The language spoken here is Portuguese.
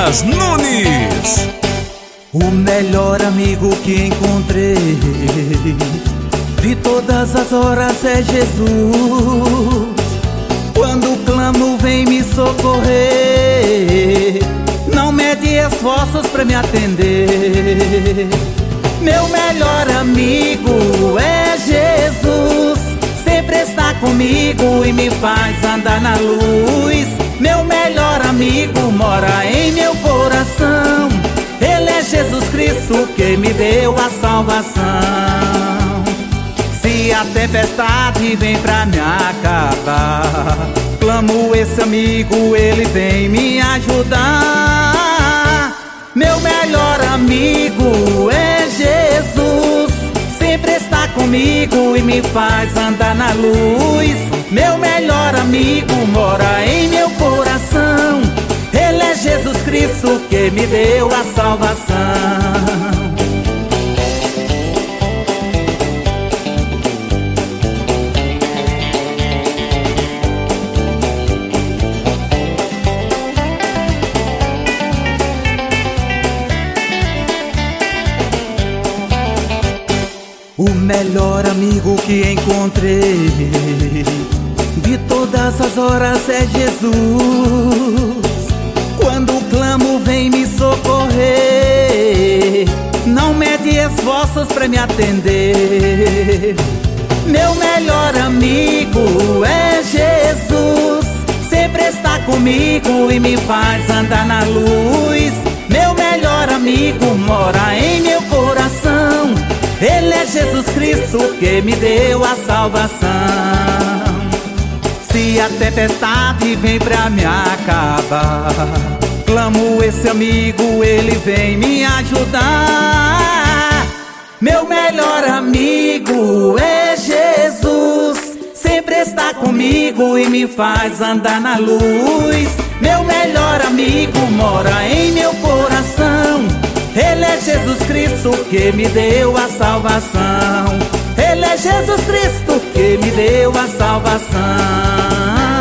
Lucas Nunes. O melhor amigo que encontrei de todas as horas é Jesus. Quando clamo vem me socorrer, não mede esforços pra me atender. Meu melhor amigo é Jesus, sempre está comigo e me faz andar na luz. Meu melhor amigo mora em meu coração, Ele é Jesus Cristo que me deu a salvação. Se a tempestade vem pra me acabar, clamo esse amigo, ele vem me ajudar. Meu melhor amigo é Jesus, sempre está comigo e me faz andar na luz. Meu melhor amigo mora em meu coração, Ele é Jesus Cristo que me deu a salvação. O melhor amigo que encontrei de todas as horas é Jesus. Quando clamo vem me socorrer, não mede esforços pra me atender. Meu melhor amigo é Jesus, sempre está comigo e me faz andar na luz. Meu melhor amigo mora em meu coração, Ele é Jesus Cristo que me deu a salvação. Se a tempestade vem pra me acabar, clamo esse amigo, ele vem me ajudar. Meu melhor amigo é Jesus, sempre está comigo e me faz andar na luz. Meu melhor amigo mora em meu coração, Ele é Jesus Cristo que me deu a salvação. Ele é Jesus Cristo que me deu a salvação.